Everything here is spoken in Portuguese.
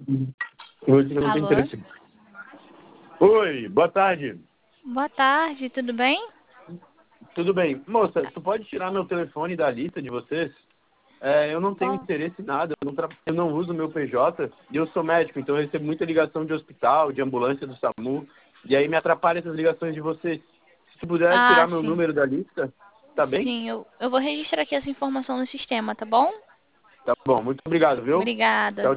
Você não tem Alô? interesse. Oi, boa tarde. Boa tarde, tudo bem? Tudo bem? Moça, tu pode tirar meu telefone da lista de vocês? Eu não tenho Bom, interesse em nada, eu não uso meu PJ e eu sou médico, então eu recebo muita ligação de hospital, de ambulância do SAMU, e aí me atrapalha essas ligações de vocês. Se tu puder tirar meu sim. número da lista, tá bem? Sim, eu vou registrar aqui essa informação no sistema, tá bom? Tá bom, muito obrigado, viu? Obrigada. Tchau,